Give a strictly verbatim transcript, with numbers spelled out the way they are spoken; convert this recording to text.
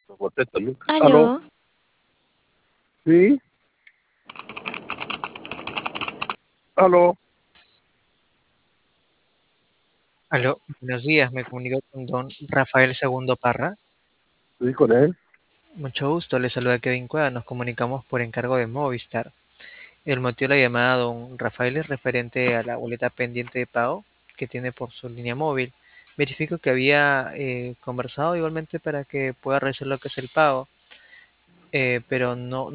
Contéstalo. ¿Aló? Aló, ¿Sí? ¿Aló? Aló, buenos días, me comunico con don Rafael Segundo Parra. ¿Sí con él? Mucho gusto, le saluda Kevin Cueva, nos comunicamos por encargo de Movistar. El motivo de la llamada, don Rafael, es referente a la boleta pendiente de pago que tiene por su línea móvil. Verifico que había eh, conversado igualmente para que pueda realizar lo que es el pago, eh, pero no,